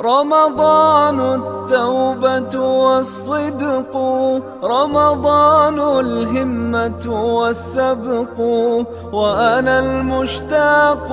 رمضان التوبة والصدق، رمضان الهمة والسبق، وأنا المشتاق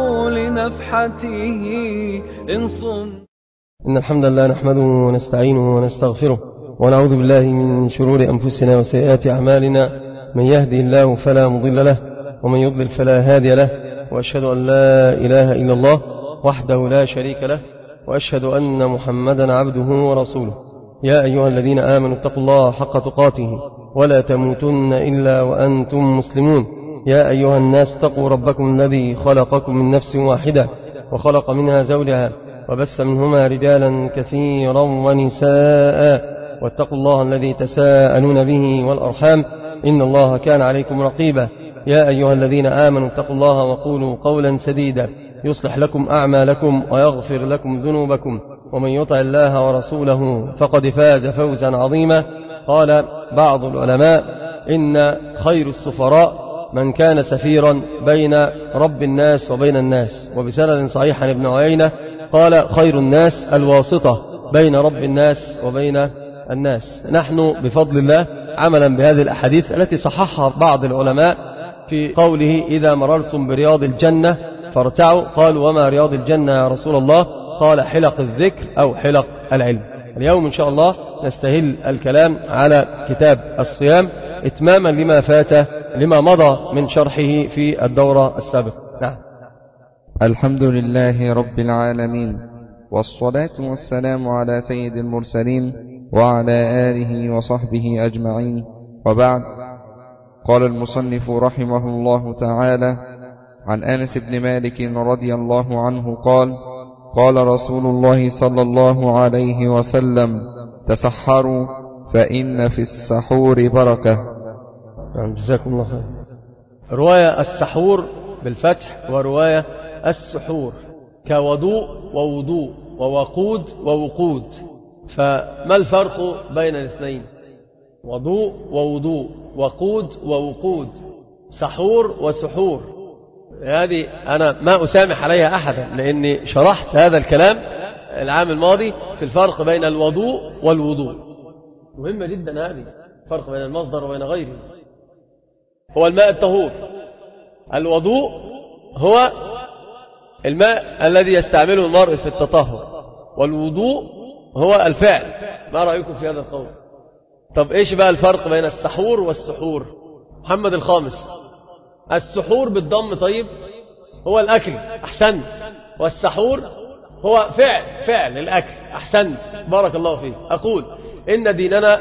لنفحته إن صم. إن الحمد لله نحمده ونستعينه ونستغفره ونعوذ بالله من شرور أنفسنا وسيئات أعمالنا، من يهدي الله فلا مضل له ومن يضلل فلا هادي له، وأشهد أن لا إله إلا الله وحده لا شريك له، وأشهد أن محمدا عبده ورسوله. يا أيها الذين آمنوا اتقوا الله حق تقاته ولا تموتن إلا وأنتم مسلمون. يا أيها الناس اتقوا ربكم الذي خلقكم من نفس واحدة وخلق منها زوجها وبث منهما رجالا كثيرا ونساء، واتقوا الله الذي تساءلون به والأرحام إن الله كان عليكم رقيبا. يا أيها الذين آمنوا اتقوا الله وقولوا قولا سديدا يصلح لكم أعمالكم ويغفر لكم ذنوبكم، ومن يطع الله ورسوله فقد فاز فوزا عظيما. قال بعض العلماء إن خير السفراء من كان سفيرا بين رب الناس وبين الناس، وبسند صحيح عن ابن عيينة قال خير الناس الواسطة بين رب الناس وبين الناس. نحن بفضل الله عملا بهذه الأحاديث التي صححها بعض العلماء في قوله إذا مررتم برياض الجنة فارتعوا، قالوا وما رياض الجنة يا رسول الله؟ قال حلق الذكر أو حلق العلم. اليوم إن شاء الله نستهل الكلام على كتاب الصيام إتماما لما مضى من شرحه في الدورة السابقة. نعم. الحمد لله رب العالمين، والصلاة والسلام على سيد المرسلين وعلى آله وصحبه أجمعين، وبعد. قال المصنف رحمه الله تعالى عن أنس بن مالك رضي الله عنه قال قال رسول الله صلى الله عليه وسلم تسحروا فإن في السحور بركة. جزاكم الله خير. رواية السحور بالفتح ورواية السحور كوضوء ووضوء ووقود ووقود، فما الفرق بين الاثنين؟ وضوء ووضوء، وقود ووقود، سحور وسحور. هذه أنا ما أسامح عليها أحدا، لأني شرحت هذا الكلام العام الماضي في الفرق بين الوضوء والوضوء. مهمة جدا هذه، فرق بين المصدر وبين غيره. هو الماء الطهور. الوضوء هو الماء الذي يستعمله المرء في التطهر، والوضوء هو الفعل. ما رأيكم في هذا القول؟ طب إيش بقى الفرق بين السحور والسحور؟ محمد الخامس. السحور بالضم طيب هو الأكل، أحسنت. والسحور هو فعل الأكل، أحسنت، بارك الله فيك. أقول إن ديننا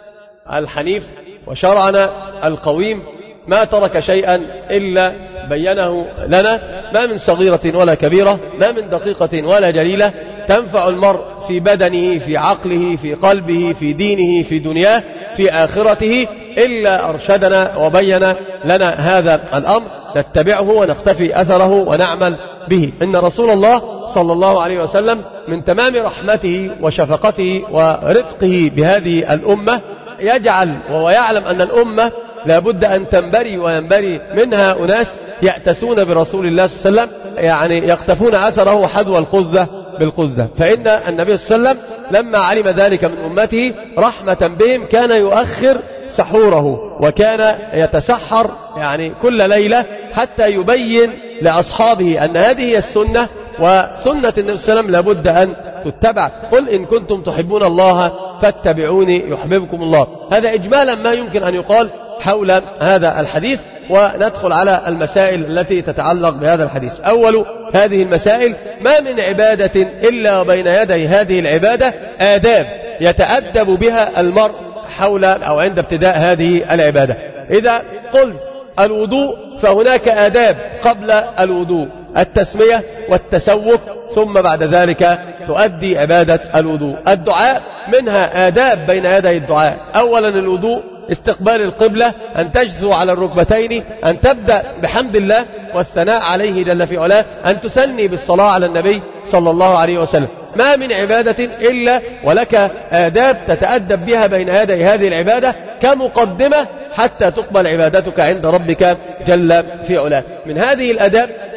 الحنيف وشرعنا القويم ما ترك شيئا إلا بينه لنا، ما من صغيرة ولا كبيرة، ما من دقيقة ولا جليلة تنفع المرء في بدنه، في عقله، في قلبه، في دينه، في دنياه، في آخرته، إلا أرشدنا وبين لنا هذا الأمر، نتبعه ونقتفي أثره ونعمل به. إن رسول الله صلى الله عليه وسلم من تمام رحمته وشفقته ورفقه بهذه الأمة يجعل وهو يعلم أن الأمة لابد أن تنبري وينبري منها أناس يأتسون برسول الله صلى الله عليه وسلم، يعني يقتفون أثره حذو القذة بالقذة. فإن النبي صلى الله عليه وسلم لما علم ذلك من أمته رحمة بهم كان يؤخر سحوره، وكان يتسحر يعني كل ليلة حتى يبين لأصحابه أن هذه هي السنة، وسنة النبي صلى الله عليه وسلم لابد أن تتبع. قل إن كنتم تحبون الله فاتبعوني يحببكم الله. هذا إجمالا ما يمكن أن يقال حول هذا الحديث، وندخل على المسائل التي تتعلق بهذا الحديث. أول هذه المسائل: ما من عبادة إلا بين يدي هذه العبادة آداب يتأدب بها المرء حول أو عند ابتداء هذه العبادة. إذا قلت الوضوء فهناك آداب قبل الوضوء: التسمية والتسوق، ثم بعد ذلك تؤدي عبادة الوضوء. الدعاء منها آداب بين يدي الدعاء: أولا الوضوء استقبال القبلة، أن تجزو على الركبتين، أن تبدأ بحمد الله والثناء عليه جل في علاه، أن تثني بالصلاة على النبي صلى الله عليه وسلم. ما من عبادة إلا ولك آداب تتأدب بها بين يدي هذه العبادة كمقدمة حتى تقبل عبادتك عند ربك جل في علاه. من هذه الآداب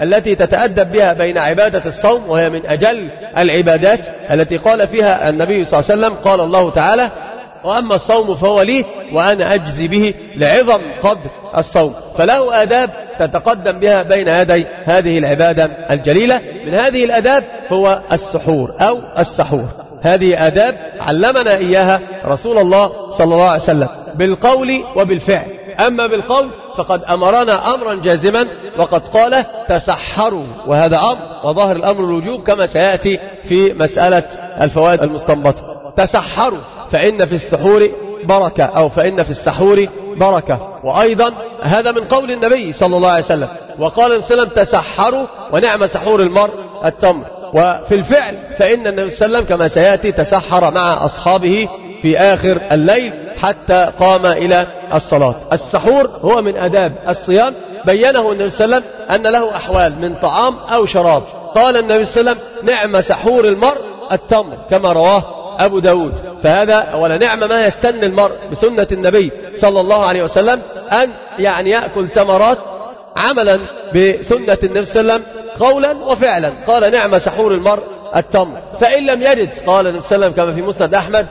التي تتأدب بها بين عبادة الصوم، وهي من أجل العبادات التي قال فيها النبي صلى الله عليه وسلم، قال الله تعالى: وأما الصوم فهو لي وأنا أجزي به، لعظم قدر الصوم. فله آداب تتقدم بها بين يدي هذه العبادة الجليلة. من هذه الآداب هو السحور أو السحور. هذه آداب علمنا إياها رسول الله صلى الله عليه وسلم بالقول وبالفعل. أما بالقول فقد أمرنا أمرا جازما، وقد قال: تسحروا، وهذا أمر، وظاهر الأمر الوجوب كما سيأتي في مسألة الفوائد المستنبطة. تسحروا فإن في السحور بركة، أو فإن في السحور بركة. وأيضا هذا من قول النبي صلى الله عليه وسلم. وقال النبي صلى الله عليه وسلم: تسحروا ونعم سحور المرء التمر. وفي الفعل فإن النبي صلى الله عليه وسلم كما سيأتي تسحر مع أصحابه في آخر الليل حتى قام إلى الصلاة. السحور هو من آداب الصيام، بينه النبي صلى الله عليه وسلم أن له أحوال من طعام أو شراب. قال النبي صلى الله عليه وسلم: نعم سحور المرء التمر، كما رواه أبو داود. فهذا ولا نعم ما يستن المرء بسنة النبي صلى الله عليه وسلم أن يأكل تمرات عملا بسنة النبي صلى الله عليه وسلم قولا وفعلا. قال: نعم سحور المرء التمر. فإن لم يجد، قال النبي صلى الله عليه وسلم كما في مسند أحمد،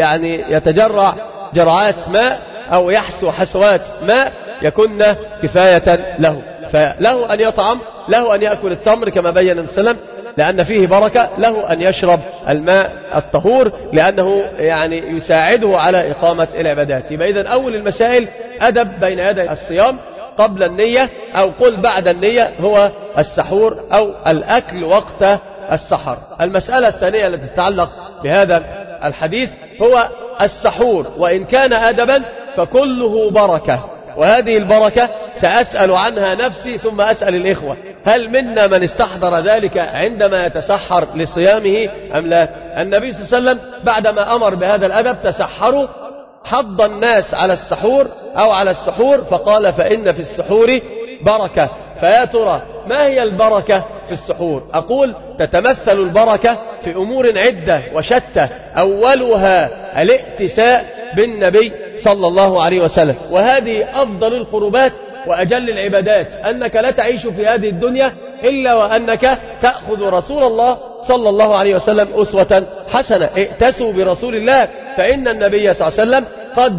يتجرع جرعات ماء أو يحسو حسوات ماء يكن كفاية له. فله أن يطعم، له أن يأكل التمر كما بين النبي صلى الله عليه وسلم لأن فيه بركة، له أن يشرب الماء الطهور لأنه يساعده على إقامة العبادات. يبقى إذن أول المسائل أدب بين يدي الصيام قبل النية، أو قل بعد النية، هو السحور أو الأكل وقت السحر. المسألة الثانية التي تتعلق بهذا الحديث هو السحور، وإن كان أدبا فكله بركة. وهذه البركة سأسأل عنها نفسي ثم أسأل الإخوة: هل منا من استحضر ذلك عندما يتسحر لصيامه أم لا؟ النبي صلى الله عليه وسلم بعدما أمر بهذا الأدب تسحروا، حض الناس على السحور أو على السحور، فقال: فإن في السحور بركة. فيا ترى ما هي البركة في السحور؟ أقول: تتمثل البركة في أمور عدة وشتى، أولها الائتساء بالنبي صلى الله عليه وسلم. وهذه أفضل القربات وأجل العبادات، أنك لا تعيش في هذه الدنيا إلا وأنك تأخذ رسول الله صلى الله عليه وسلم أسوة حسنة. ائتسوا برسول الله، فإن النبي صلى الله عليه وسلم قد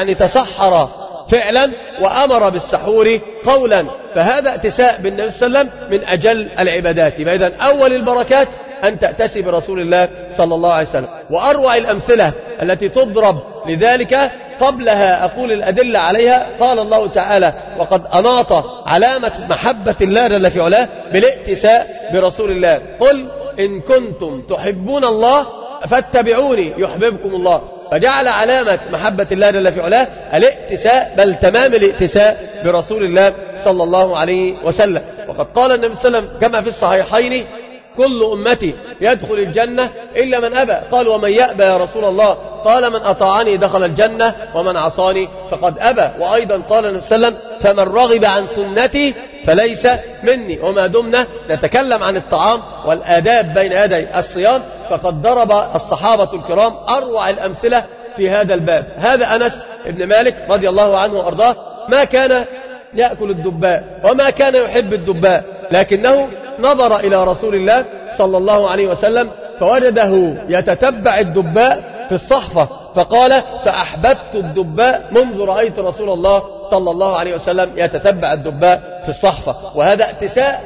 تسحر فعلا وأمر بالسحور قولا، فهذا ائتساء بالنبي صلى الله عليه وسلم من أجل العبادات. إذن أول البركات أن تأتسي برسول الله صلى الله عليه وسلم. وأروع الأمثلة التي تضرب لذلك قبلها أقول الأدلة عليها. قال الله تعالى: وقد أناط علامة محبة الله جل في علاه بالائتساء برسول الله. قل إن كنتم تحبون الله فاتبعوني يحببكم الله. فجعل علامة محبة الله جل في علاه الائتساء، بل تمام الائتساء برسول الله صلى الله عليه وسلم. وقد قال النبي صلى الله عليه وسلم كما في الصحيحين: كل أمتي يدخل الجنة إلا من أبى. قال: ومن يأبى يا رسول الله؟ قال: من أطاعني دخل الجنة ومن عصاني فقد أبى. وأيضا قال النبي صلى الله عليه وسلم: فمن رغب عن سنتي فليس مني. وما دمنا نتكلم عن الطعام والآداب بين يدي الصيام، فقد ضرب الصحابة الكرام أروع الأمثلة في هذا الباب. هذا أنس بن مالك رضي الله عنه وأرضاه ما كان يأكل الدباء وما كان يحب الدباء، لكنه نظر إلى رسول الله صلى الله عليه وسلم فوجده يتتبع الدباء في الصحفة، فقال: فأحببت الدباء منذ رأيت رسول الله صلى الله عليه وسلم يتتبع الدباء في الصحفة. وهذا ائتساء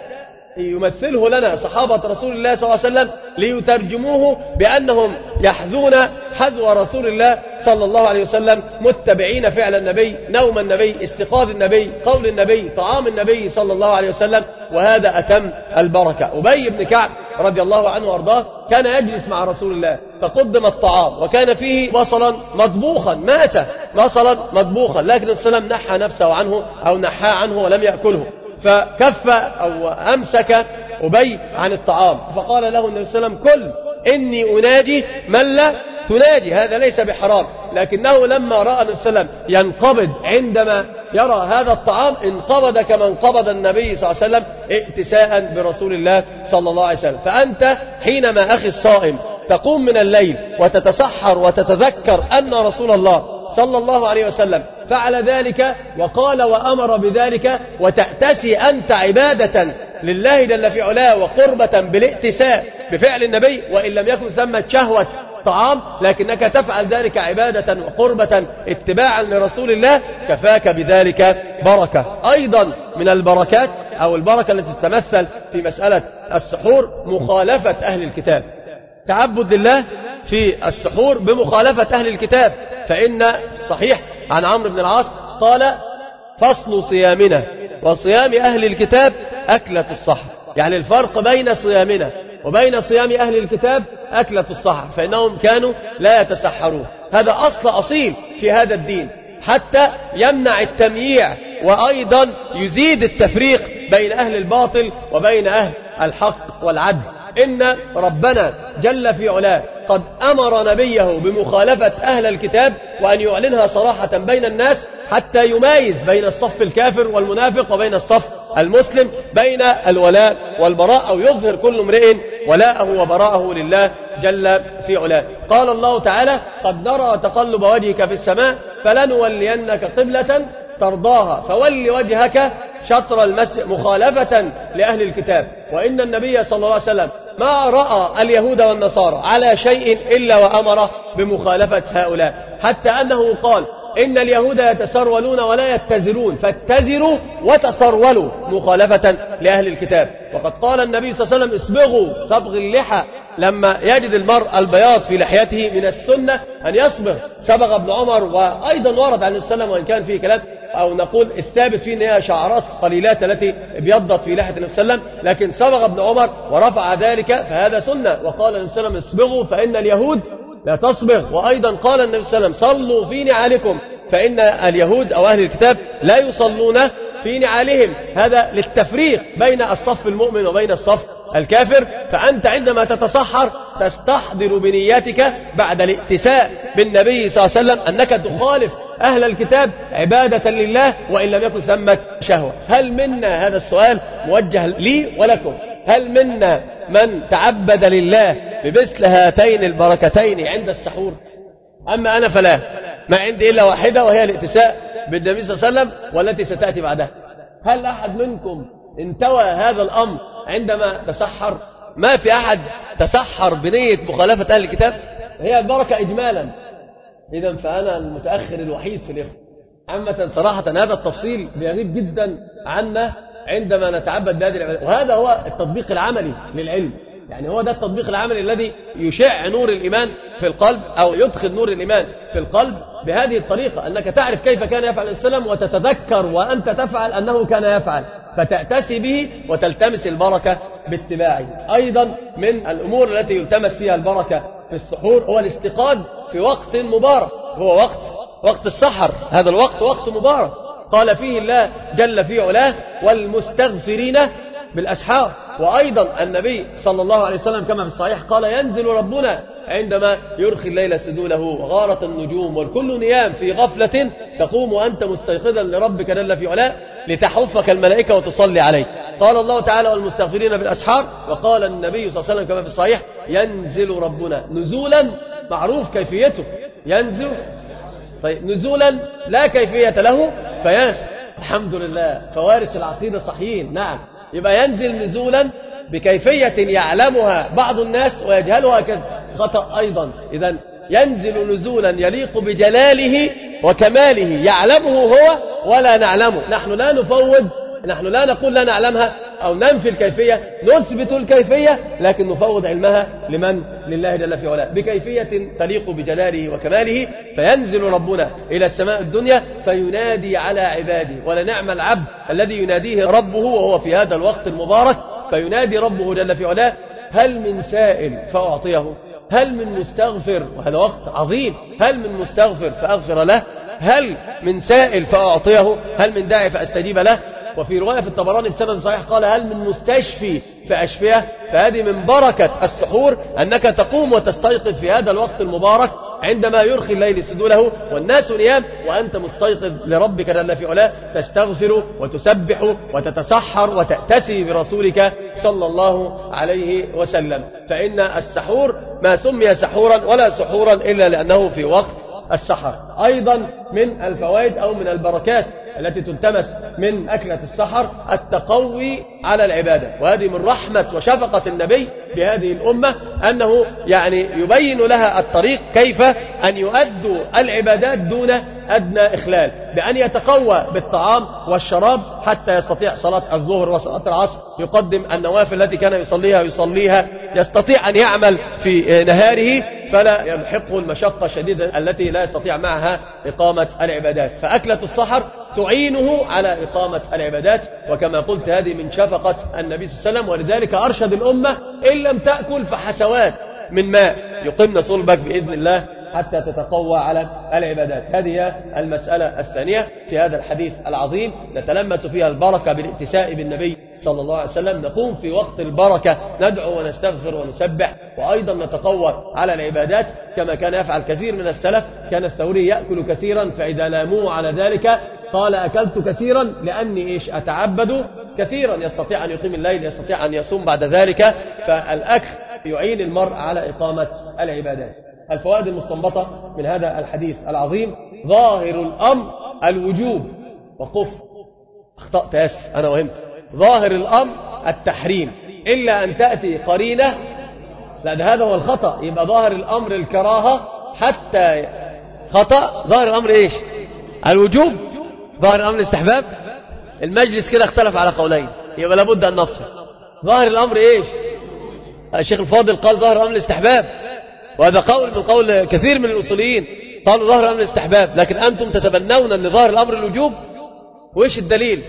يمثله لنا صحابة رسول الله صلى الله عليه وسلم ليترجموه بأنهم يحذون حذو رسول الله صلى الله عليه وسلم، متبعين فعل النبي، نوم النبي، استيقاظ النبي، قول النبي، طعام النبي صلى الله عليه وسلم. وهذا أتم البركة. أبي بن كعب رضي الله عنه وارضاه كان يجلس مع رسول الله فقدم الطعام وكان فيه بصلا مطبوخا، مات بصلا مطبوخا، لكن النبي صلى الله عليه وسلم نحى نفسه عنه أو نحى عنه ولم يأكله، فكف أو أمسك أبي عن الطعام، فقال له النبي صلى الله عليه وسلم: كل إني أناجي من لا تناجي. هذا ليس بحرام، لكنه لما رأى النبي صلى الله عليه وسلم ينقبض عندما يرى هذا الطعام انقبض كما انقبض النبي صلى الله عليه وسلم ائتساء برسول الله صلى الله عليه وسلم. فأنت حينما أخي الصائم تقوم من الليل وتتسحر وتتذكر أن رسول الله صلى الله عليه وسلم فعل ذلك وقال وأمر بذلك، وتأتسي أنت عبادة لله جل في علاه وقربة بالائتساء بفعل النبي، وإن لم يكن ثمة شهوة طعام لكنك تفعل ذلك عبادة وقربة اتباعا لرسول الله، كفاك بذلك بركة. أيضا من البركات أو البركة التي تتمثل في مسألة السحور مخالفة أهل الكتاب، تعبد الله في السحور بمخالفة أهل الكتاب. فإن صحيح عن عمرو بن العاص قال فصل صيامنا وصيام أهل الكتاب أكلة السحر، يعني الفرق بين صيامنا وبين صيام أهل الكتاب أكلة السحر، فإنهم كانوا لا يتسحرون. هذا أصيل في هذا الدين حتى يمنع التمييع، وأيضا يزيد التفريق بين أهل الباطل وبين أهل الحق والعدل. إن ربنا جل في علاه قد أمر نبيه بمخالفة أهل الكتاب وأن يعلنها صراحة بين الناس حتى يميز بين الصف الكافر والمنافق وبين الصف المسلم، بين الولاء والبراء، أو يظهر كل امرئ ولاءه وبراءه لله جل في علاه. قال الله تعالى قد نرى تقلب وجهك في السماء فلنولينك قبلة ترضاها فول وجهك شطر المسجد، مخالفة لأهل الكتاب. وإن النبي صلى الله عليه وسلم ما رأى اليهود والنصارى على شيء إلا وأمر بمخالفة هؤلاء، حتى أنه قال إن اليهود يتسرولون ولا يتزرون فاتزروا وتسرولوا مخالفة لأهل الكتاب. وقد قال النبي صلى الله عليه وسلم اصبغوا صبغ اللحى، لما يجد المرء البياض في لحيته من السنة أن يصبغ. صبغ ابن عمر، وأيضا ورد عن السلام وإن كان فيه كلام أو نقول الثابت فيه أنها شعرات قليلات التي ابيضت في لحية النبي صلى الله عليه وسلم، لكن صبغ ابن عمر ورفع ذلك فهذا سنة. وقال النبي صلى الله عليه وسلم اصبغوا فإن اليهود لا تصبغ. وأيضا قال النبي صلى الله عليه وسلم صلوا في نعالكم فإن اليهود أو أهل الكتاب لا يصلون في نعالهم. هذا للتفريق بين الصف المؤمن وبين الصف الكافر. فأنت عندما تتسحر تستحضر بنياتك بعد الائتساء بالنبي صلى الله عليه وسلم أنك تخالف أهل الكتاب عبادة لله وإن لم يكن ثمة شهوة. هل منا، هذا السؤال موجه لي ولكم، هل منا من تعبد لله بمثل هاتين البركتين عند السحور؟ أما أنا فلا، ما عندي إلا واحدة وهي الائتساء بالنبي صلى الله عليه وسلم والتي ستأتي بعدها. هل أحد منكم انتوى هذا الأمر عندما تسحر؟ ما في أحد تسحر بنية مخالفة أهل الكتاب، هي البركة إجمالا. إذن فأنا المتأخر الوحيد في الإخوة. عامة صراحة هذا التفصيل بيغيب جدا عنا عندما نتعبد بهذه العبادة، وهذا هو التطبيق العملي للعلم. يعني هو ده التطبيق العملي الذي يشع نور الإيمان في القلب أو يدخل نور الإيمان في القلب بهذه الطريقة، أنك تعرف كيف كان يفعل السلام وتتذكر وأنت تفعل أنه كان يفعل فتأتسي به وتلتمس البركة باتباعه. أيضا من الأمور التي يلتمس فيها البركة في السحور هو الاستيقاظ في وقت مبارك، هو وقت السحر. هذا الوقت وقت مبارك قال فيه الله جل في علاه والمستغفرين بالأسحار. وأيضا النبي صلى الله عليه وسلم كما في الصحيح قال ينزل ربنا عندما يرخي الليل سدوله وغارت النجوم والكل نيام في غفلة تقوم وأنت مستيقظا لربك جل في علاه لتحفك الملائكة وتصلي عليك. قال الله تعالى والمستغفرين بالأسحار. وقال النبي صلى الله عليه وسلم كما في الصحيح ينزل ربنا نزولا معروف كيفيته، ينزل طيب نزولا لا كيفية له الحمد لله فوارث العقيدة صحيحين. نعم، يبقى ينزل نزولا بكيفية يعلمها بعض الناس ويجهلها خطأ أيضا. إذن ينزل نزولا يليق بجلاله وكماله يعلمه هو ولا نعلمه. نحن لا نفوض، نحن لا نقول لا نعلمها أو ننفي الكيفية، نثبت الكيفية لكن نفوض علمها لمن؟ لله جل في علاه بكيفية تليق بجلاله وكماله. فينزل ربنا إلى السماء الدنيا فينادي على عباده، ولنعم العبد الذي يناديه ربه وهو في هذا الوقت المبارك. فينادي ربه جل في علاه هل من سائل فأعطيه، هل من مستغفر، وهذا وقت عظيم، هل من مستغفر فأغفر له، هل من سائل فأعطيه، هل من داعي فأستجيب له. وفي رواية في الطبراني بسند صحيح قال هل من مستشفي فأشفيه. فهذه من بركة السحور أنك تقوم وتستيقظ في هذا الوقت المبارك عندما يرخي الليل سدوله والناس نيام وأنت مستيقظ لربك جل في علاه تستغفر وتسبح وتتسحر وتأتسي برسولك صلى الله عليه وسلم. فإن السحور ما سمي سحورا ولا سحورا إلا لأنه في وقت السحر. أيضا من الفوائد أو من البركات التي تلتمس من أكلة السحر التقوي على العبادة، وهذه من رحمة وشفقة النبي بهذه الأمة أنه يعني يبين لها الطريق كيف أن يؤدوا العبادات دون أدنى إخلال، بأن يتقوى بالطعام والشراب حتى يستطيع صلاة الظهر وصلاة العصر، يقدم النوافل التي كان يصليها، يستطيع أن يعمل في نهاره فلا يلحقه المشقة الشديدة التي لا يستطيع معها إقامة العبادات. فأكلة السحر تعينه على إقامة العبادات، وكما قلت هذه من شفقة النبي صلى الله عليه وسلم، ولذلك أرشد الأمة إن لم تأكل فحسوات من ماء يقمن صلبك بإذن الله حتى تتقوى على العبادات. هذه المسألة الثانية في هذا الحديث العظيم نتلمس فيها البركة بالائتساء بالنبي صلى الله عليه وسلم. نقوم في وقت البركة ندعو ونستغفر ونسبح، وأيضا نتقوى على العبادات كما كان يفعل كثير من السلف. كان الثوري يأكل كثيرا، فإذا لاموه على ذلك قال أكلت كثيرا لأني أتعبد كثيرا. يستطيع أن يقيم الليل، يستطيع أن يصوم بعد ذلك. فالأكل يعين المرء على إقامة العبادات. الفوائد المستنبطة من هذا الحديث العظيم: ظاهر الأمر الوجوب. وقف، أخطأت، آسف، أنا وهمت. ظاهر الأمر التحريم إلا أن تأتي قرينة. لا، ده هذا هو الخطأ. يبقى ظاهر الأمر الكراهة حتى خطأ. ظاهر الأمر إيش؟ الوجوب. ظاهر الأمر الاستحباب. المجلس كده اختلف على قولين، يبقى لابد أن نفصل. ظاهر الأمر إيش؟ الشيخ الفاضل قال ظاهر الأمر الاستحباب، وهذا قول من قول كثير من الأصوليين، قالوا ظاهر الأمر الاستحباب، لكن أنتم تتبنون أن ظاهر الأمر الوجوب. وإيش الدليل؟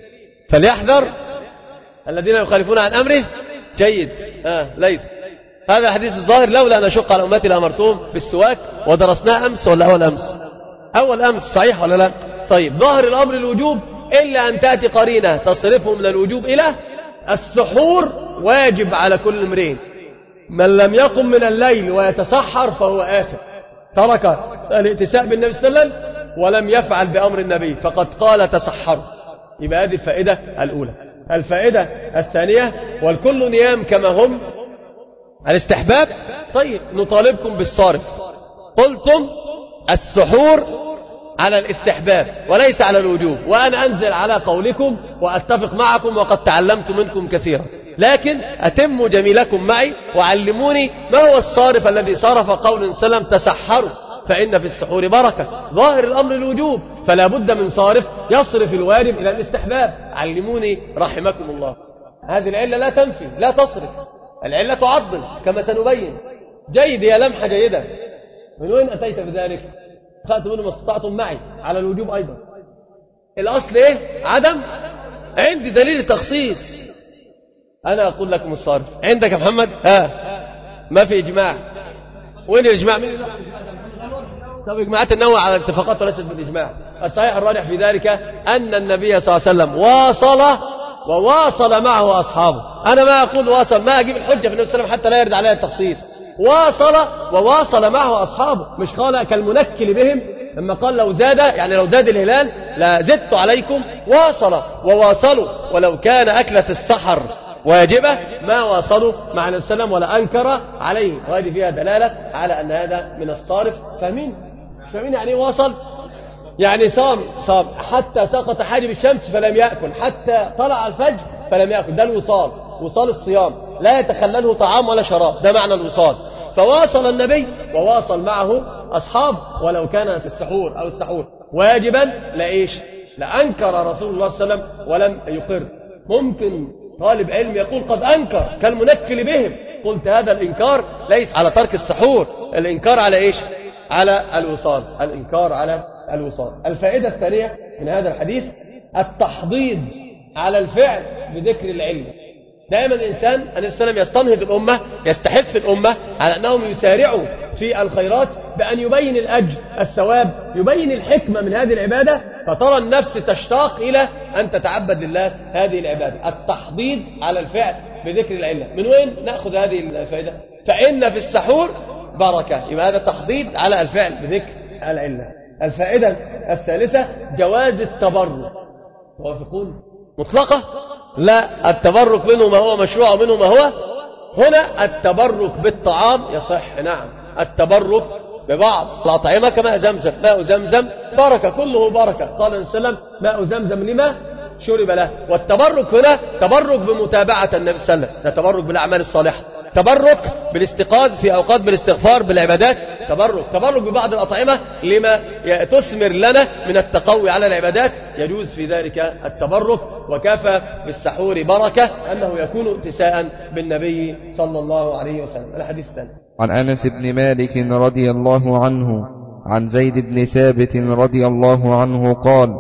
فليحذر الذين يخالفون عن أمره. جيد. ليس هذا الحديث الظاهر: لولا أن أشق على أمتي لأمرتهم بالسواك. ودرسناه أمس ولا أول أمس؟ أول أمس، صحيح ولا لا؟ طيب، ظاهر الأمر الوجوب إلا أن تأتي قرينة تصرفه من الوجوب إلى السحور. واجب على كل امرئ. من لم يقم من الليل ويتسحر فهو آثم، ترك الائتساء بالنبي صلى الله عليه وسلم ولم يفعل بأمر النبي، فقد قال تسحروا. يبقى هذه الفائدة الأولى. الفائدة الثانية: والكل نيام كما هم الاستحباب. طيب، نطالبكم بالصارف. قلتم السحور على الاستحباب وليس على الوجوب، وأنا أنزل على قولكم وأتفق معكم وقد تعلمت منكم كثيرا، لكن أتموا جميلكم معي وعلموني ما هو الصارف الذي صرف قول صلى الله عليه وسلم تسحروا فإن في السحور بركة. ظاهر الأمر الوجوب، فلا بد من صارف يصرف الواجب إلى الاستحباب. علموني رحمكم الله. هذه العلة لا تنفي، لا تصرف، العلة تعضل كما سنبين. جيد، هي لمحة جيدة. من وين أتيت بذلك؟ خأت منه ما استطعتم معي على الوجوب أيضا. الأصل إيه؟ عدم. عندي دليل التخصيص. أنا أقول لكم الصارف. عندك يا محمد؟ ما في إجماع. وين الإجماع؟ من طب إجماعات النوع على الاتفاقات وليست بالإجماع. الصحيح الراجح في ذلك أن النبي صلى الله عليه وسلم وواصل معه أصحابه. أنا ما أقول واصل، ما أجيب الحجة في النبي صلى الله عليه وسلم حتى لا يرد عليها التخصيص. وواصل معه أصحابه، مش قال كالمنكل بهم لما قال لو زاد، يعني لو زاد الهلال لا زدت عليكم. واصل وواصلوا، ولو كان أكلة السحر واجبة ما واصلوا مع النبي صلى الله عليه وسلم ولا أنكر عليه. وهذه فيها دلالة على أن هذا من الصارف. فاهمين يعني واصل؟ يعني صام حتى سقط حاجب الشمس فلم يأكل، حتى طلع الفجر فلم يأكل. ده الوصال، وصال الصيام، لا يتخلله طعام ولا شراب، ده معنى الوصال. فواصل النبي وواصل معه أصحاب. ولو كان السحور واجبا لأنكر رسول الله صلى الله عليه وسلم ولم يقر. ممكن طالب علم يقول قد أنكر كالمنكل بهم. قلت هذا الإنكار ليس على ترك السحور، الإنكار على على الوصال. الإنكار على الوصال. الفائدة الثانية من هذا الحديث التحضيض على الفعل بذكر العلم. دائما الإنسان النبي صلى الله عليه وسلم يستنهض الأمة، يستحث الأمة على أنهم يسارعوا في الخيرات بأن يبين الأجر، الثواب، يبين الحكمة من هذه العبادة، فترى النفس تشتاق إلى أن تتعبد لله هذه العبادة. التحضيض على الفعل بذكر العلة. من وين نأخذ هذه الفائدة؟ فإن في السحور بركة. يبقى هذا تحضيض على الفعل بذكر العلة. الفائدة الثالثة جواز التبرك. توافقون؟ مطلقة؟ لا، التبرك منه ما هو مشروع ومنه ما هو. هنا التبرك بالطعام يصح، نعم، التبرك ببعض الأطعمة كماء زمزم. ماء زمزم بركة، كله بركة. قال النبي صلى الله عليه وسلم ماء زمزم لما شرب له. والتبرك هنا تبرك بمتابعة النبي صلى الله عليه وسلم، ده تبرك بالأعمال الصالحة، تبرك بالاستيقاظ في أوقات بالاستغفار بالعبادات، تبرك ببعض الأطعمة لما تثمر لنا من التقوي على العبادات، يجوز في ذلك التبرك. وكفى بالسحور بركة أنه يكون اتساء بالنبي صلى الله عليه وسلم. الحديث الثاني عن أنس بن مالك رضي الله عنه عن زيد بن ثابت رضي الله عنه قال: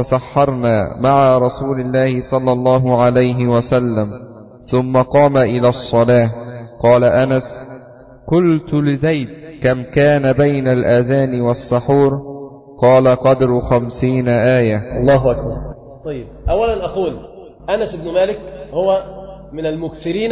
تسحرنا مع رسول الله صلى الله عليه وسلم ثم قام إلى الصلاة. قال أنس: قلت لزيد: كم كان بين الأذان والسحور؟ قال: قدر 50 آية. الله أكبر. طيب، أولا أقول أنس بن مالك هو من المكثرين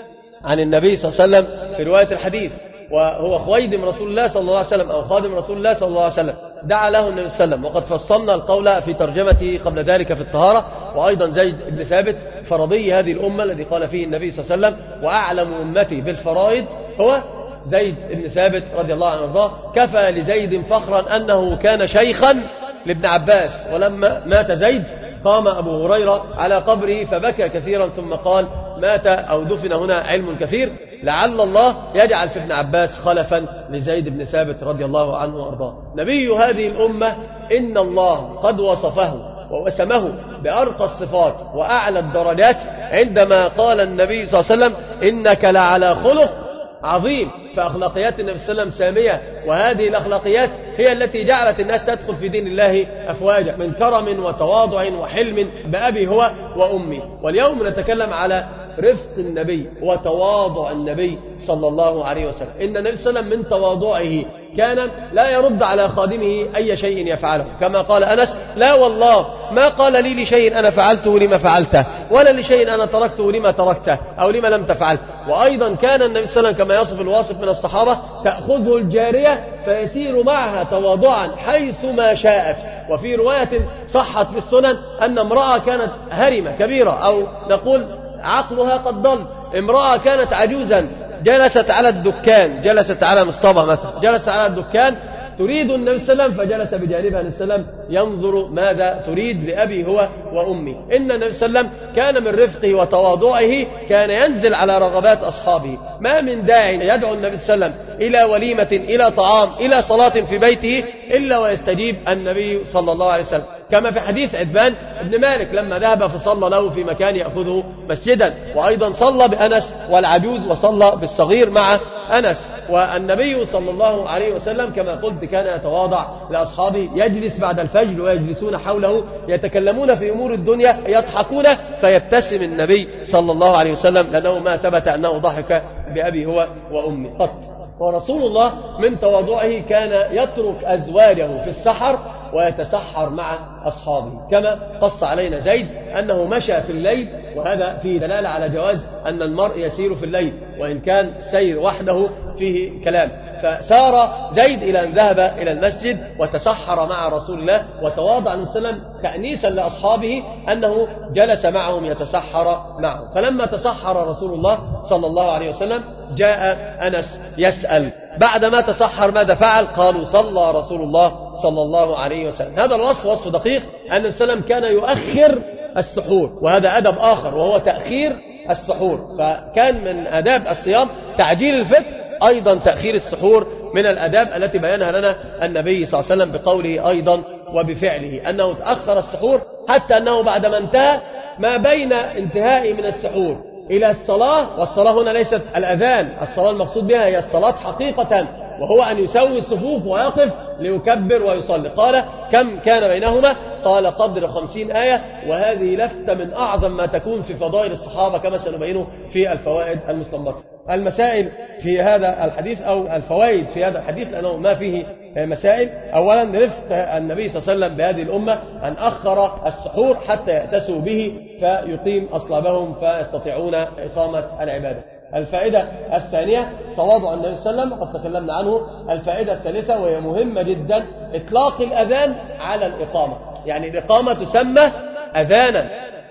عن النبي صلى الله عليه وسلم في رواية الحديث، وهو خويدم رسول الله صلى الله عليه وسلم أو خادم رسول الله صلى الله عليه وسلم، دعا له النبي صلى الله عليه وسلم. وقد فصلنا القول في ترجمته قبل ذلك في الطهارة. وأيضا زيد بن ثابت فرضي هذه الأمة الذي قال فيه النبي صلى الله عليه وسلم: وأعلم أمتي بالفرائض هو زيد بن ثابت رضي الله عنه وارضاه. كفى لزيد فخرا أنه كان شيخا لابن عباس، ولما مات زيد قام أبو هريرة على قبره فبكى كثيرا، ثم قال: مات أو دفن هنا علم كثير، لعل الله يجعل في ابن عباس خلفا لزيد بن ثابت رضي الله عنه وارضاه. نبي هذه الأمة إن الله قد وصفه ووسمه بأرقى الصفات وأعلى الدرجات عندما قال النبي صلى الله عليه وسلم: إنك لعلى خلق عظيم. فأخلاقيات النبي صلى الله عليه وسلم سامية، وهذه الأخلاقيات هي التي جعلت الناس تدخل في دين الله أفواجا، من كرم وتواضع وحلم بأبي هو وأمي. واليوم نتكلم على رفق النبي وتواضع النبي صلى الله عليه وسلم. إن النبي صلى الله عليه وسلم من تواضعه كان لا يرد على خادمه أي شيء يفعله، كما قال أنس: لا والله ما قال لي لشيء أنا فعلته لما فعلته، ولا لشيء أنا تركته لما تركته، أو لما لم تفعل. وأيضا كان النبي صلى الله عليه وسلم كما يصف الواصف من الصحابة: تأخذه الجارية فيسير معها تواضعا حيث ما شاءت. وفي رواية صحت في السنن أن امرأة كانت هرمة كبيرة، أو نقول عقلها قد ضل، امرأة كانت عجوزا جلست على الدكان، جلست على مصطبة مثلا، جلست على الدكان تريد النبي صلى الله عليه وسلم، فجلس بجانبها النبي صلى الله عليه وسلم ينظر ماذا تريد لأبي هو وأمي. إن النبي صلى الله عليه وسلم كان من رفقه وتواضعه كان ينزل على رغبات أصحابه. ما من داع يدعو النبي صلى الله عليه وسلم إلى وليمة، إلى طعام، إلى صلاة في بيته إلا ويستجيب النبي صلى الله عليه وسلم، كما في حديث عتبان بن مالك لما ذهب فصلى له في مكان يأخذه مسجدا. وأيضا صلى بأنس والعجوز، وصلى بالصغير مع أنس. والنبي صلى الله عليه وسلم كما قلت كان يتواضع لأصحابه، يجلس بعد الفجر ويجلسون حوله يتكلمون في أمور الدنيا يضحكون، فيبتسم النبي صلى الله عليه وسلم، لأنه ما ثبت أنه ضحك بأبي هو وأمي قط. ورسول الله من تواضعه كان يترك أزواجه في السحر ويتسحر مع أصحابه، كما قص علينا زيد أنه مشى في الليل، وهذا فيه دلالة على جواز أن المرء يسير في الليل، وإن كان سير وحده فيه كلام. فسار زيد إلى أن ذهب إلى المسجد وتسحر مع رسول الله، وتواضع النبي صلى الله عليه وسلم تأنيسا لأصحابه أنه جلس معهم يتسحر معهم. فلما تسحر رسول الله صلى الله عليه وسلم جاء أنس يسأل: بعدما تسحر ماذا فعل؟ قالوا: صلى رسول الله صلى الله عليه وسلم. هذا الوصف وصف دقيق، أن النبي صلى الله عليه وسلم كان يؤخر السحور، وهذا أدب آخر وهو تأخير السحور. فكان من آداب الصيام تعجيل الفطر، أيضا تأخير السحور من الآداب التي بينها لنا النبي صلى الله عليه وسلم بقوله أيضا وبفعله، أنه تأخر السحور حتى أنه بعدما انتهى ما بين انتهائه من السحور إلى الصلاة، والصلاة هنا ليست الأذان، الصلاة المقصود بها هي الصلاة حقيقة، وهو أن يسوي الصفوف ويقف ليكبر ويصلي. قال: كم كان بينهما؟ قال: قدر 50 آية. وهذه لفتة من أعظم ما تكون في فضائل الصحابة كما سنبينه في الفوائد المستنبطة. المسائل في هذا الحديث أو الفوائد في هذا الحديث لأنه ما فيه مسائل. أولا رفق النبي صلى الله عليه وسلم بهذه الأمة أن أخر السحور حتى يأتسوا به فيقيم أصلابهم فيستطيعون إقامة العبادة. الفائدة الثانية تواضع النبي صلى الله عليه وسلم، قد تكلمنا عنه. الفائدة الثالثة وهي مهمة جدا: إطلاق الأذان على الإقامة، يعني الإقامة تسمى أذانا.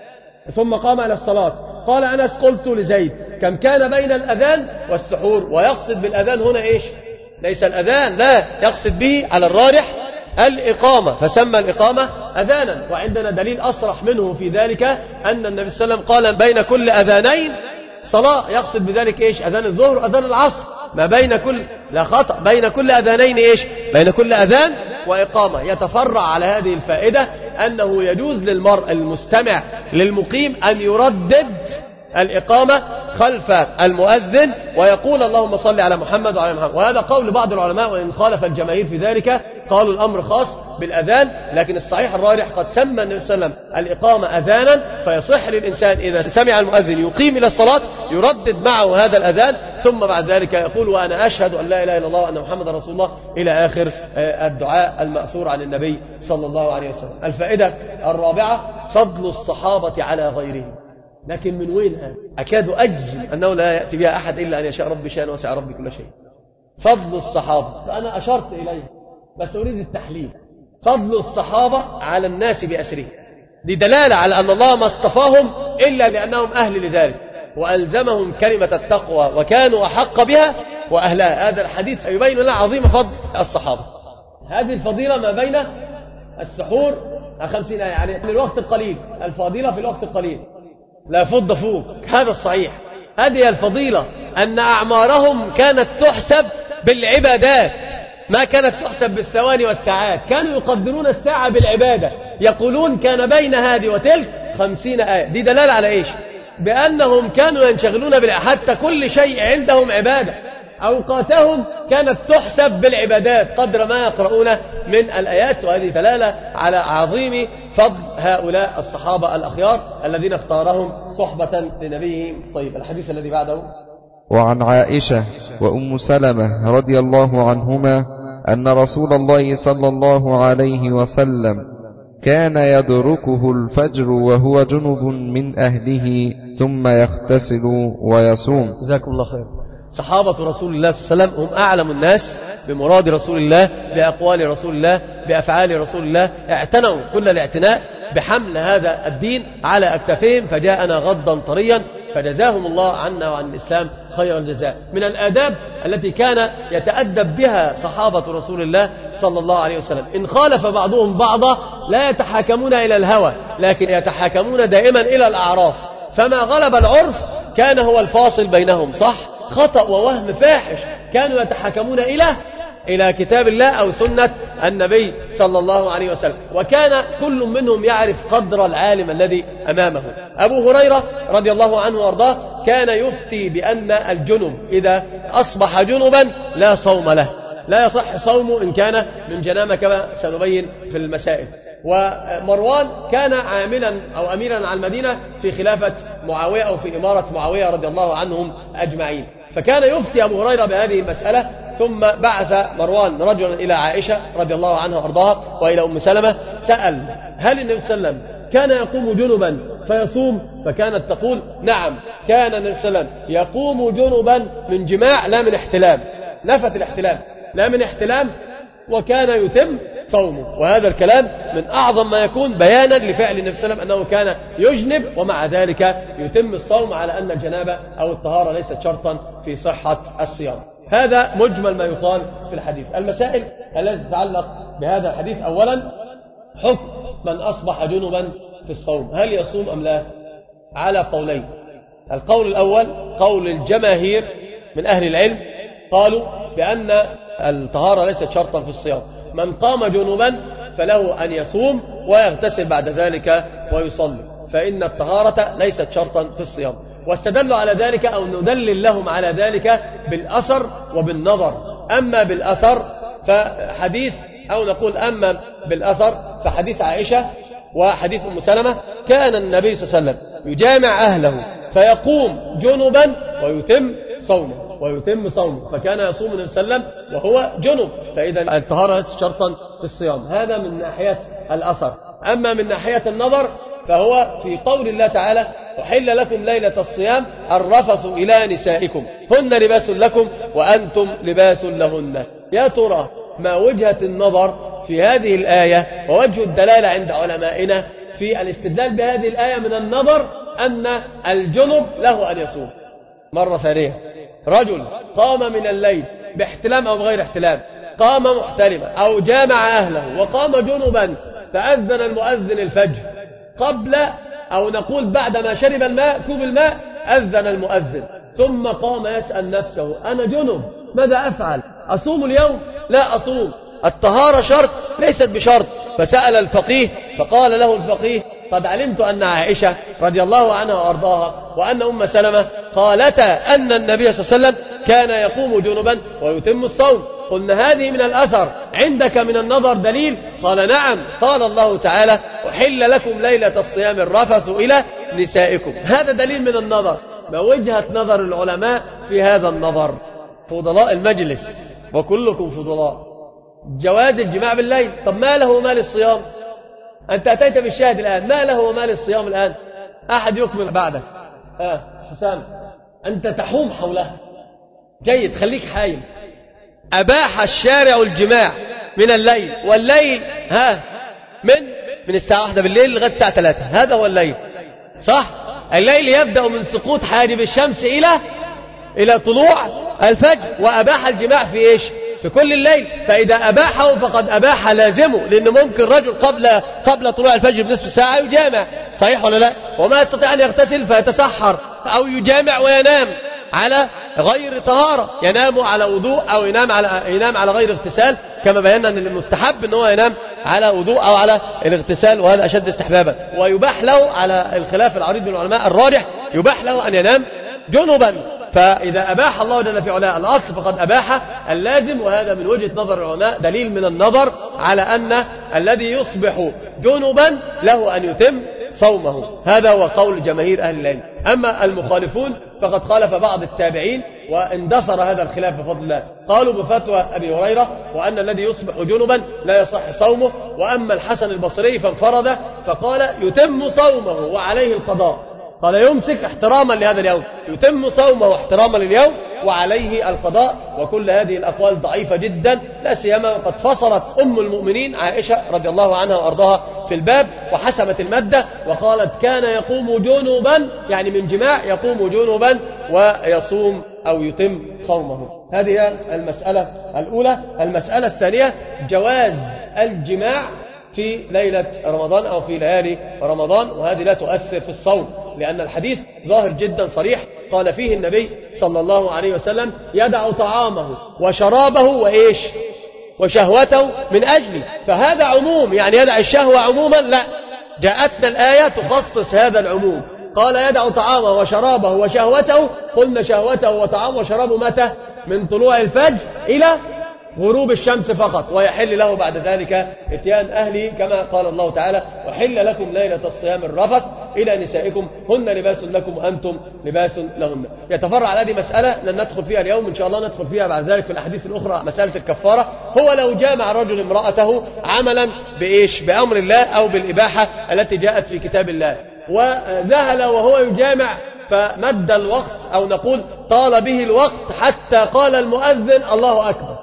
ثم قام إلى الصلاة. قال أنس: قلت لزيد: كم كان بين الأذان والسحور؟ ويقصد بالأذان هنا إيش؟ ليس الأذان، لا يقصد به على الراجح الإقامة، فسمى الإقامة أذانا. وعندنا دليل أصرح منه في ذلك أن النبي صلى الله عليه وسلم قال بين كل أذانين صلاة، يقصد بذلك إيش؟ أذان الظهر وأذان العصر، ما بين كل، لا خطأ، بين كل أذانين إيش؟ بين كل أذان وإقامة. يتفرع على هذه الفائدة أنه يجوز للمرء المستمع للمقيم أن يردد الإقامة خلف المؤذن ويقول اللهم صل على محمد وعلى محمد. وهذا قول بعض العلماء، وإن خالف الجماهير في ذلك قالوا الأمر خاص بالأذان، لكن الصحيح الراجح قد سمى النبي صلى الله عليه وسلم الإقامة أذانا، فيصح للإنسان إذا سمع المؤذن يقيم إلى الصلاة يردد معه هذا الأذان، ثم بعد ذلك يقول وأنا أشهد أن لا إله إلا الله وأن محمد رسول الله إلى آخر الدعاء المأثور عن النبي صلى الله عليه وسلم. الفائدة الرابعة فضل الصحابة على غيرهم. لكن من وين هذا؟ أكاد أجزم أنه لا يأتي بها أحد إلا أن يشاء ربي شأن وسع ربي كل شيء. فضل الصحابة، فأنا أشرت إليه بس أريد التحليل. فضل الصحابة على الناس بأسره، دي دلالة على أن الله ما اصطفاهم إلا لأنهم أهل لذلك، وألزمهم كلمة التقوى وكانوا أحق بها وأهلها. هذا الحديث يبين لنا عظيم فضل الصحابة. هذه الفضيلة ما بين السحور 50 آية، يعني الوقت القليل، الفضيلة في الوقت القليل لا فض فوق، هذا الصحيح. هذه الفضيلة أن أعمارهم كانت تحسب بالعبادات، ما كانت تحسب بالثواني والساعات، كانوا يقدرون الساعة بالعبادة، يقولون كان بين هذه وتلك 50 آية. دي دلالة على إيش؟ بأنهم كانوا ينشغلون حتى كل شيء عندهم عبادة، أوقاتهم كانت تحسب بالعبادات قدر ما يقرؤون من الآيات. وهذه دلالة على عظيم فضل هؤلاء الصحابة الأخيار الذين اختارهم صحبة لنبيهم. طيب الحديث الذي بعده. وعن عائشة وأم سلمة رضي الله عنهما أن رسول الله صلى الله عليه وسلم كان يدركه الفجر وهو جنب من أهله ثم يغتسل ويصوم. جزاكم الله خير. صحابة رسول الله صلى الله عليه وسلم هم أعلم الناس بمراد رسول الله، بأقوال رسول الله، بأفعال رسول الله، اعتنوا كل الاعتناء بحمل هذا الدين على أكتافهم، فجاءنا غضا طريا، فجزاهم الله عنا وعن الإسلام خير الجزاء. من الآداب التي كان يتأدب بها صحابة رسول الله صلى الله عليه وسلم، إن خالف بعضهم بعضا لا يتحاكمون إلى الهوى، لكن يتحاكمون دائما إلى الأعراف، فما غلب العرف كان هو الفاصل بينهم، صح؟ خطأ ووهم فاحش كانوا يتحاكمون إلى كتاب الله أو سنة النبي صلى الله عليه وسلم، وكان كل منهم يعرف قدر العالم الذي أمامه. أبو هريرة رضي الله عنه وارضاه كان يفتي بأن الجنب إذا أصبح جنبا لا صوم له، لا يصح صومه إن كان من جنابة كما سنبين في المسائل. ومروان كان عاملا أو أميرا على المدينة في خلافة معاوية أو في إمارة معاوية رضي الله عنهم أجمعين، فكان يفتي أبو هريرة بهذه المسألة. ثم بعث مروان رجلا إلى عائشة رضي الله عنها وأرضاها وإلى أم سلمة، سأل هل النبي صلى الله عليه وسلم كان يقوم جنبا فيصوم؟ فكانت تقول نعم، كان النبي صلى الله عليه وسلم يقوم جنبا من جماع لا من احتلام، نفت الاحتلام لا من احتلام، وكان يتم صومه. وهذا الكلام من أعظم ما يكون بيانا لفعل النبي صلى الله عليه وسلم أنه كان يجنب ومع ذلك يتم الصوم، على أن الجنابة أو الطهارة ليست شرطا في صحة الصيام. هذا مجمل ما يقال في الحديث. المسائل التي تتعلق بهذا الحديث: أولا حكم من أصبح جنبا في الصوم، هل يصوم أم لا؟ على قولين. القول الأول قول الجماهير من أهل العلم، قالوا بأن الطهارة ليست شرطا في الصيام، من قام جنبا فله أن يصوم ويغتسل بعد ذلك ويصلي، فإن الطهارة ليست شرطا في الصيام. واستدلوا على ذلك أو ندلل لهم على ذلك بالأثر وبالنظر. أما بالأثر فحديث، أو نقول أما بالأثر فحديث عائشة وحديث أم سلمة، كان النبي صلى الله عليه وسلم يجامع أهله فيقوم جنبا ويتم صومه، فكان يصوم النبي صلى الله عليه وسلم وهو جنب، فإذا الطهارة ليست شرطا في الصيام. هذا من ناحية الأثر. أما من ناحية النظر فهو في قول الله تعالى: أحل لكم ليلة الصيام الرفث إلى نسائكم هن لباس لكم وأنتم لباس لهن. يا ترى ما وجهة النظر في هذه الآية ووجه الدلالة عند علمائنا في الاستدلال بهذه الآية؟ من النظر أن الجنب له أن يصوم. مرة ثانية، رجل قام من الليل باحتلام أو بغير احتلام، قام محتلما أو جامع أهله وقام جنبا، فأذن المؤذن الفجر قبل أو نقول بعد ما شرب الماء كوب الماء أذن المؤذن، ثم قام يسأل نفسه أنا جنب ماذا أفعل؟ أصوم اليوم؟ لا أصوم، الطهارة شرط ليست بشرط. فسأل الفقيه فقال له الفقيه قد علمت أن عائشة رضي الله عنها وأرضاها وأن أم سلمة قالتا أن النبي صلى الله عليه وسلم كان يقوم جنبا ويتم الصوم. قلنا هذه من الأثر، عندك من النظر دليل؟ قال نعم، قال الله تعالى أحل لكم ليلة الصيام الرفث إلى نسائكم. هذا دليل من النظر. ما وجهة نظر العلماء في هذا النظر؟ فضلاء المجلس وكلكم فضلاء، جواز الجماع بالليل. طب ما له وما للصيام؟ أنت أتيت بالشاهد الآن، ما له وما للصيام الآن؟ أحد يكمل بعدك. حسام أنت تحوم حوله، جيد، خليك حايم. أباح الشارع الجماع من الليل، والليل من الساعة 1 بالليل لغاية الساعة 3، هذا هو الليل، صح؟ الليل يبدأ من سقوط حاجب الشمس إلى طلوع الفجر، وأباح الجماع في إيش؟ في كل الليل. فإذا أباحه فقد أباح لازمه، لأن ممكن رجل قبل طلوع الفجر بنصف ساعة يجامع، صحيح ولا لا؟ وما يستطيع أن يغتسل فيتسحر أو يجامع وينام على غير طهارة، ينام على وضوء أو ينام على غير اغتسال، كما بينا أن المستحب أنه ينام على وضوء أو على الاغتسال، وهذا أشد استحبابا. ويباح له على الخلاف العريض من العلماء الراجح يباح له أن ينام جنبا. فإذا أباح الله جل في علاه الأصل فقد أباح اللازم، وهذا من وجهة نظر العلماء دليل من النظر على أن الذي يصبح جنبا له أن يتم صومه. هذا هو قول جماهير أهل العلم. أما المخالفون فقد خالف بعض التابعين واندثر هذا الخلاف بفضل الله، قالوا بفتوى أبي هريرة وأن الذي يصبح جنبا لا يصح صومه. وأما الحسن البصري فانفرد فقال يتم صومه وعليه القضاء، قال يمسك احتراما لهذا اليوم، يتم صومه احتراما لليوم وعليه القضاء. وكل هذه الأقوال ضعيفة جدا، لا سيما وقد فصلت أم المؤمنين عائشة رضي الله عنها وأرضاها في الباب وحسمت المادة وقالت كان يقوم جنبا، يعني من جماع يقوم جنبا ويصوم أو يتم صومه. هذه المسألة الأولى. المسألة الثانية جواز الجماع في ليلة رمضان أو في ليالي رمضان، وهذه لا تؤثر في الصوم، لأن الحديث ظاهر جدا صريح، قال فيه النبي صلى الله عليه وسلم يدع طعامه وشرابه وإيش وشهوته من أجلي. فهذا عموم، يعني يدع الشهوة عموما؟ لا، جاءتنا الآية تخصص هذا العموم، قال يدع طعامه وشرابه وشهوته. قلنا شهوته وطعامه وشرابه متى؟ من طلوع الفجر إلى غروب الشمس فقط، ويحل له بعد ذلك اتيان أهله، كما قال الله تعالى وحل لكم ليلة الصيام الرفث إلى نسائكم هن لباس لكم وأنتم لباس لهن. يتفرع على هذه مسألة لن ندخل فيها اليوم إن شاء الله، ندخل فيها بعد ذلك في الأحاديث الأخرى، مسألة الكفارة. هو لو جامع رجل امرأته عملا بإيش؟ بأمر الله أو بالإباحة التي جاءت في كتاب الله، وذهل وهو يجامع فمد الوقت أو نقول طال به الوقت حتى قال المؤذن الله أكبر،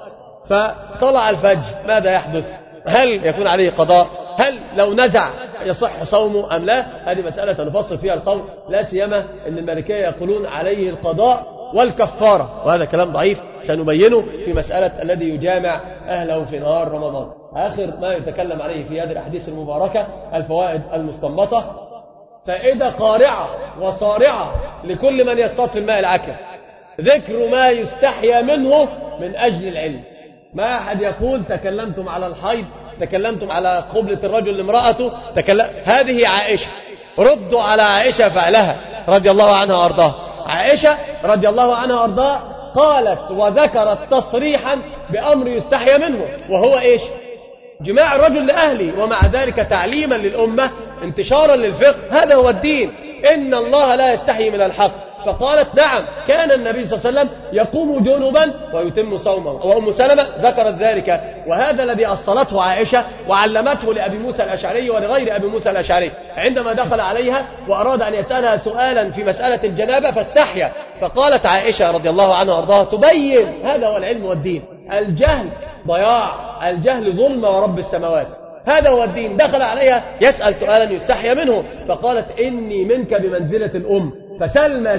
فطلع الفجر، ماذا يحدث؟ هل يكون عليه قضاء؟ هل لو نزع يصح صومه أم لا؟ هذه مسألة نفصل فيها القول، لا سيما أن المالكية يقولون عليه القضاء والكفارة، وهذا كلام ضعيف سنبينه في مسألة الذي يجامع أهله في نهار رمضان. آخر ما يتكلم عليه في هذه الأحاديث المباركة الفوائد المستنبطة. فائدة قارعة وصارعة لكل من يصطاد في الماء العكر، ذكر ما يستحيا منه من أجل العلم. ما أحد يقول تكلمتم على الحيض، تكلمتم على قبلة الرجل لامرأته، هذه عائشة، ردوا على عائشة فعلها رضي الله عنها وأرضاها. عائشة رضي الله عنها وأرضاها قالت وذكرت تصريحا بأمر يستحيا منه، وهو إيش؟ جماع الرجل لأهله، ومع ذلك تعليما للأمة، انتشارا للفقه. هذا هو الدين، إن الله لا يستحي من الحق. فقالت نعم كان النبي صلى الله عليه وسلم يقوم جنبا ويتم صومه، وأم سلمة ذكرت ذلك، وهذا الذي أصلته عائشة وعلمته لأبي موسى الأشعري ولغير أبي موسى الأشعري عندما دخل عليها وأراد أن يسألها سؤالا في مسألة الجنابة فاستحيا، فقالت عائشة رضي الله عنها وارضاها تبين، هذا هو العلم والدين. الجهل ضياع، الجهل ظلم ورب السماوات، هذا هو الدين. دخل عليها يسأل سؤالا يستحيا منه، فقالت إني منك بمنزلة الأم فسل ما شئت،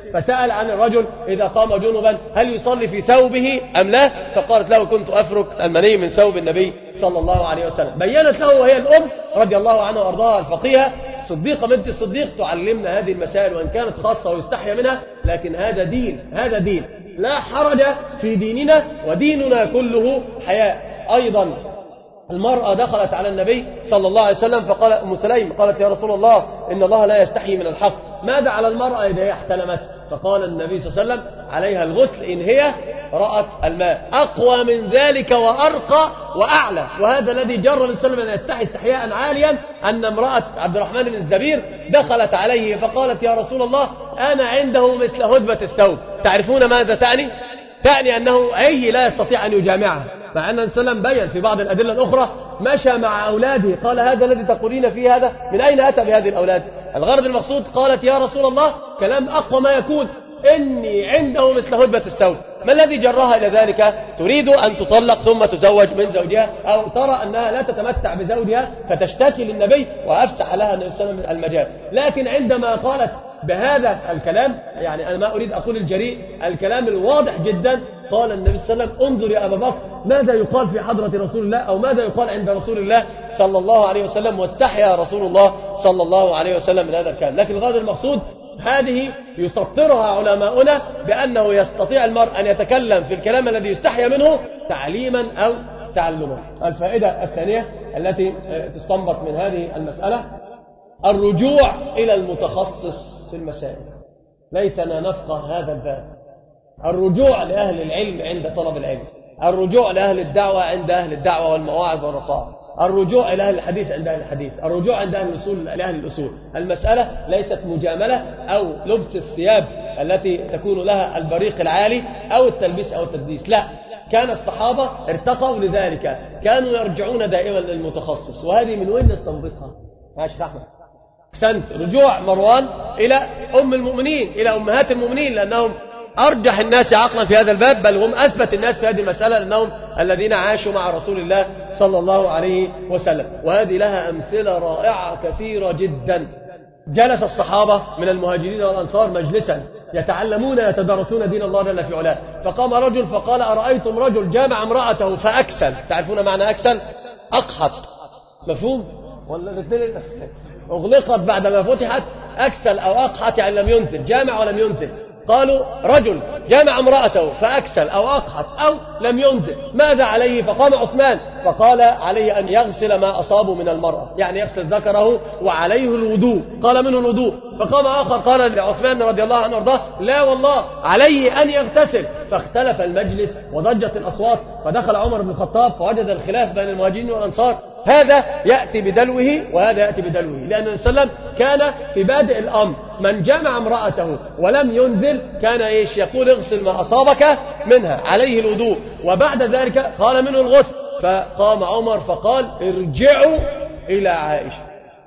فسأل عن الرجل إذا قام جنبا هل يصلي في ثوبه أم لا؟ فقالت له كنت أفرك المني من ثوب النبي صلى الله عليه وسلم. بيّنت له وهي الأم رضي الله عنها وأرضاها الفقيهة الصديقة بنت الصديق تعلمنا هذه المسائل، وإن كانت خاصة ويستحيا منها، لكن هذا دين، هذا دين لا حرج في ديننا، وديننا كله حياء. أيضا المرأة دخلت على النبي صلى الله عليه وسلم فقال أم سليم قالت يا رسول الله إن الله لا يستحي من الحق، ماذا على المرأة إذا هي احتلمت؟ فقال النبي صلى الله عليه وسلم عليها الغسل إن هي رأت الماء. أقوى من ذلك وأرقى وأعلى، وهذا الذي جر الإنسان أن يستحي استحياء عاليا، أن امرأة عبد الرحمن بن الزبير دخلت عليه فقالت يا رسول الله أنا عنده مثل هدبة الثوب. تعرفون ماذا تعني؟ تعني أنه أي لا يستطيع أن يجامعها، مع أن السلام بيّن في بعض الأدلة الأخرى مشى مع أولاده، قال هذا الذي تقولين فيه هذا من أين أتى بهذه الأولاد؟ الغرض المقصود قالت يا رسول الله كلام أقوى ما يكون إني عنده مثل هدبة الثوب. ما الذي جرها إلى ذلك؟ تريد أن تطلق ثم تزوج من زوجها، أو ترى أنها لا تتمتع بزوجها فتشتكي للنبي وأفتح لها النبي صلى الله عليه وسلم المجال. لكن عندما قالت بهذا الكلام، يعني أنا ما أريد أقول الجريء، الكلام الواضح جدا، قال النبي صلى الله عليه وسلم انظر يا أبا بكر ماذا يقال في حضرة رسول الله، أو ماذا يقال عند رسول الله صلى الله عليه وسلم، واستحيا رسول الله صلى الله عليه وسلم من هذا الكلام. لكن الغرض المقصود هذه يسطرها علماؤنا بأنه يستطيع المرء أن يتكلم في الكلام الذي يستحيا منه تعليما أو تعلما. الفائدة الثانية التي تستنبط من هذه المسألة الرجوع إلى المتخصص في المسائل. ليتنا نفقه هذا الباب. الرجوع لأهل العلم عند طلب العلم، الرجوع لأهل الدعوة عند أهل الدعوة والمواعظ والرقائق، الرجوع إلى أهل الحديث عند أهل الحديث، الرجوع عند أهل الأصول لأهل الأصول. المسألة ليست مجاملة أو لبس الثياب التي تكون لها البريق العالي أو التلبيس أو التدليس، لا، كان الصحابة ارتقوا لذلك، كانوا يرجعون دائما للمتخصص. وهذه من وين نستنبطها؟ يا شيخ أحمد أحسنت، رجوع مروان إلى أم المؤمنين، إلى أمهات المؤمنين، لأنهم أرجح الناس عقلا في هذا الباب، بل هم أثبت الناس في هذه المسألة، لأنهم الذين عاشوا مع رسول الله صلى الله عليه وسلم. وهذه لها أمثلة رائعة كثيرة جدا. جلس الصحابة من المهاجرين والأنصار مجلسا يتعلمون يتدرسون دين الله جل في علاه، فقام رجل فقال أرأيتم رجل جامع امرأته فأكسل. تعرفون معنى أكسل؟ أقحط، مفهوم؟ ولا الاثنين أغلقت بعدما فتحت، أكسل أو أقحط يعني لم ينزل، جامع ولم ينزل. قالوا رجل جامع امرأته فأكسل أو أقحط أو لم ينزل، ماذا عليه؟ فقام عثمان فقال عليه أن يغسل ما أصابه من المرأة، يعني يغسل ذكره وعليه الوضوء، قال منه الوضوء. فقام آخر قال لعثمان رضي الله عنه وارضاه لا والله عليه أن يغتسل. فاختلف المجلس وضجت الأصوات، فدخل عمر بن الخطاب فوجد الخلاف بين المهاجرين والأنصار، هذا يأتي بدلوه وهذا يأتي بدلوه، لأن النبي صلى الله عليه وسلم كان في بادئ الأمر من جمع امرأته ولم ينزل كان إيش؟ يقول اغسل ما أصابك منها، عليه الوضوء، وبعد ذلك قال منه الغسل. فقام عمر فقال ارجعوا إلى عائشة،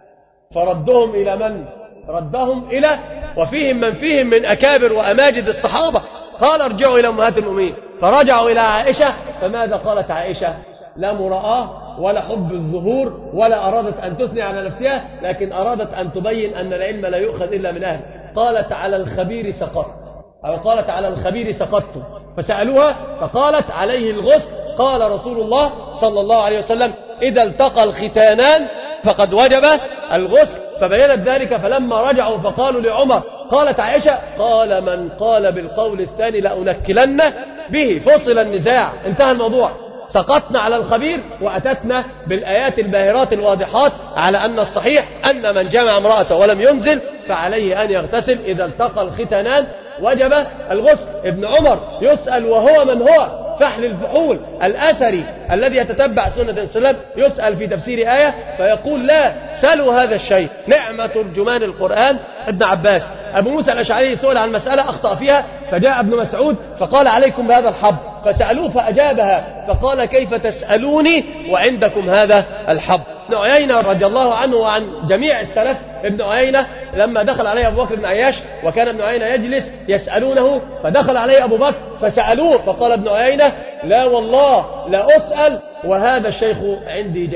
فردهم إلى من؟ ردهم إلى وفيهم من فيهم من أكابر وأماجد الصحابة، قال ارجعوا إلى أمهات المؤمنين، فرجعوا إلى عائشة. فماذا قالت عائشة؟ لا مراءة ولا حب الظهور ولا أرادت أن تثني على نفسها، لكن أرادت أن تبين أن العلم لا يؤخذ إلا من أهل. قالت على الخبير سقطت، أو قالت على الخبير سقطت، فسألوها فقالت عليه الغسل. قال رسول الله صلى الله عليه وسلم إذا التقى الختانان فقد وجب الغسل، فبينت ذلك. فلما رجعوا فقالوا لعمر، قالت عائشة قال من قال بالقول الثاني لأنكلن به، فصل النزاع، انتهى الموضوع. سقطنا على الخبير وأتتنا بالآيات الباهرات الواضحات على أن الصحيح أن من جمع امرأته ولم ينزل فعليه أن يغتسل، إذا التقى الختانان وجب الغسل. ابن عمر يسأل وهو من هو؟ فحل الفحول الأثري الذي يتتبع سنة السلام، يسأل في تفسير آية فيقول لا سلوا هذا الشيء. نعمة ترجمان القرآن ابن عباس. أبو موسى الأشعري سئل عن مسألة أخطأ فيها، فجاء ابن مسعود فقال عليكم بهذا الحب، فسألوه فأجابها، فقال كيف تسألوني وعندكم هذا الحب. ابن عيينة رضي الله عنه وعن جميع السلف، ابن عيينة لما دخل عليه أبو بكر بن عياش وكان ابن عيينة يجلس يسألونه، فدخل عليه أبو بكر فسألوه، فقال ابن عيينة لا والله لا أسأل وهذا الشيخ عندي جانب.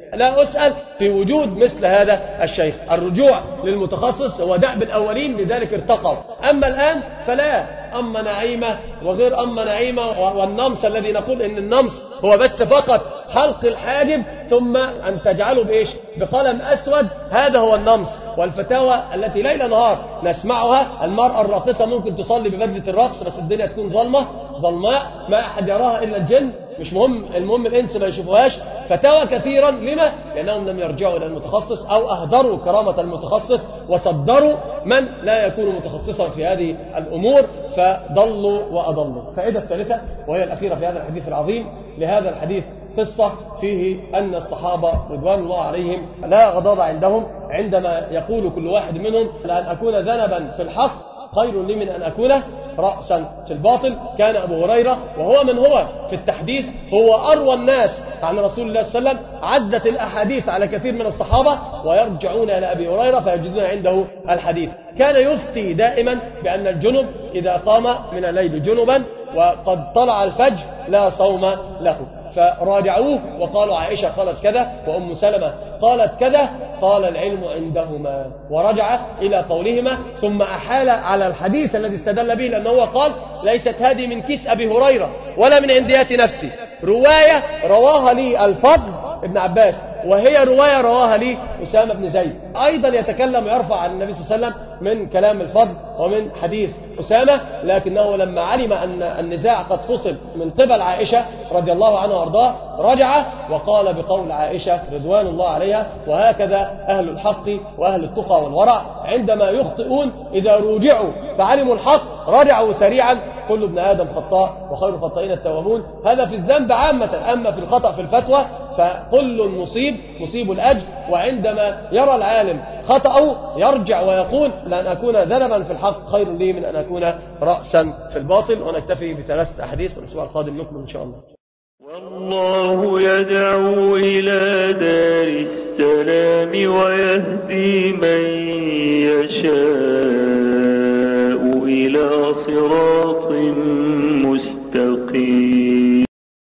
لا أسأل في وجود مثل هذا الشيخ. الرجوع للمتخصص هو دأب الأولين، لذلك ارتقوا. أما الآن فلا، أما نعيمة وغير أما نعيمة، والنمص الذي نقول إن النمص هو بس فقط حلق الحاجب ثم أن تجعله بإيش؟ بقلم أسود، هذا هو النمص. والفتاوى التي ليل نهار نسمعها، المرأة الراقصة ممكن تصلي ببدلة الرقص بس الدنيا تكون ظلماء ما أحد يراها إلا الجن، مش مهم، المهم الإنس ما يشوفوهاش. فتاوى كثيرا، لما؟ لأنهم لم يرجعوا إلى المتخصص أو أهدروا كرامة المتخصص وصدروا من لا يكون متخصصا في هذه الأمور فضلوا وأضلوا. فائدة الثالثة وهي الأخيرة في هذا الحديث العظيم، لهذا الحديث قصة فيه أن الصحابة رضوان الله عليهم لا غضاض عندهم عندما يقول كل واحد منهم لأن أكون ذنبا في الحق خير لي من أن أكون رأسا في الباطل. كان أبو هريرة وهو من هو في التحديث هو أروى الناس عن رسول الله صلى الله عليه وسلم، عدت الأحاديث على كثير من الصحابة ويرجعون إلى أبي هريرة فيجدون عنده الحديث. كان يفتي دائما بأن الجنب إذا قام من الليل جنبا وقد طلع الفجر لا صوم له، فراجعوه وقالوا عائشة قالت كذا وأم سلمة قالت كذا، قال العلم عندهما، ورجع إلى قولهما ثم أحال على الحديث الذي استدل به، لأنه قال ليست هذه من كيس أبي هريرة ولا من عنديات نفسي، رواية رواها لي الفضل ابن عباس وهي رواية رواها لي أسامة بن زيد. أيضا يتكلم ويرفع عن النبي صلى الله عليه وسلم من كلام الفضل ومن حديث أسامة، لكنه لما علم أن النزاع قد فصل من قبل عائشة رضي الله عنها وارضاه رجع وقال بقول عائشة رضوان الله عليها. وهكذا أهل الحق وأهل التقى والورع عندما يخطئون إذا رجعوا فعلموا الحق رجعوا سريعا. كل ابن آدم خطاء وخير الخطائين التوابون، هذا في الذنب عامة. أما في الخطأ في الفتوى فكل مصيب الأجر، وعندما يرى العالم خطأه يرجع ويقول لأن أكون ذنبا في الحق خير لي من أن أكون رأسا في الباطل. ونكتفي بثلاثة أحاديث، والأسبوع القادم نكمل إن شاء الله. والله يدعو إلى دار السلام ويهدي من يشاء إلى صراط مستقيم.